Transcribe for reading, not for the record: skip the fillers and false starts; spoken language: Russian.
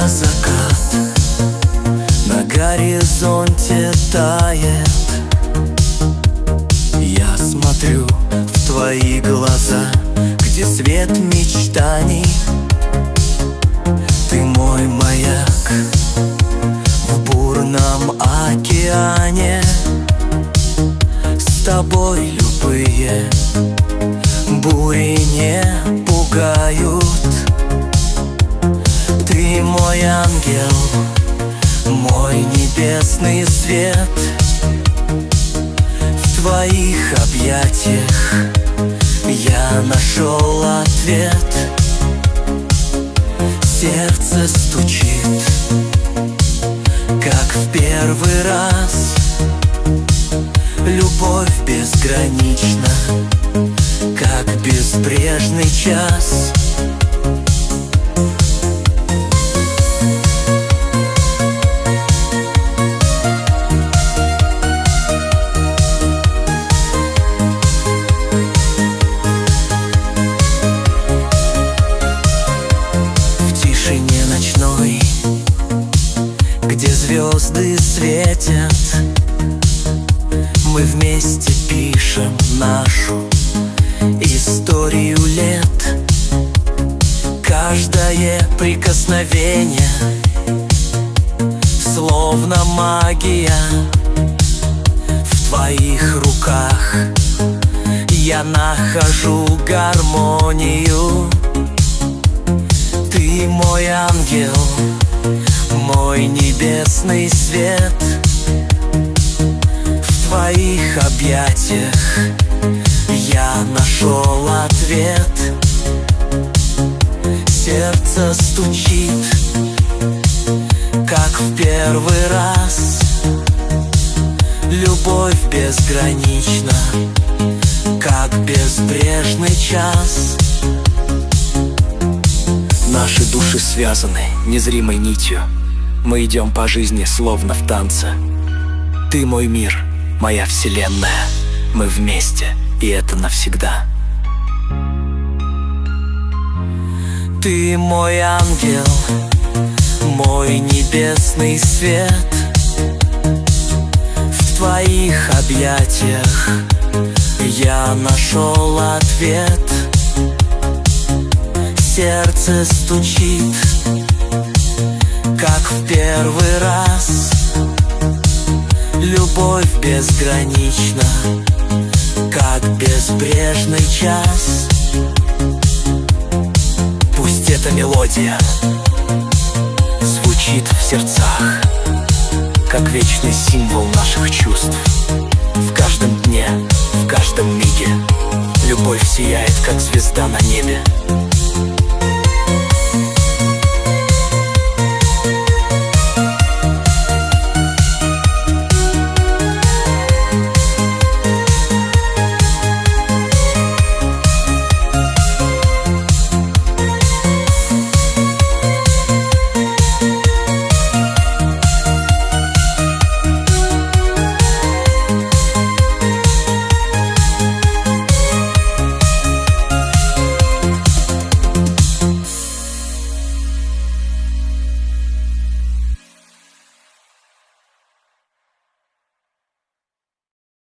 закат на горизонте тает. Я смотрю в твои глаза, где свет мечтаний. Ты мой маяк в бурном океане. С тобой любые бури не пугают. Ты мой ангел, мой небесный свет. В твоих объятиях я нашел ответ. Сердце стучит, как в первый раз. Любовь безгранична, как безбрежный час. В тишине ночной, где звезды светят, мы вместе пишем нашу историю лет. Каждое прикосновение словно магия. В твоих руках я нахожу гармонию. Ты мой ангел, мой небесный свет. В твоих объятиях я нашел ответ. Сердце стучит, как в первый раз. Любовь безгранична, как безбрежный час. Наши души связаны незримой нитью. Мы идем по жизни, словно в танце. Ты мой мир, моя вселенная. Мы вместе, и это навсегда. Ты мой ангел, мой небесный свет. В твоих объятиях я нашел ответ. Сердце стучит, как в первый раз. Любовь безгранична, как безбрежный час. Пусть эта мелодия звучит в сердцах, как вечный символ наших чувств. В каждом дне, в каждом миге любовь сияет, как звезда на небе.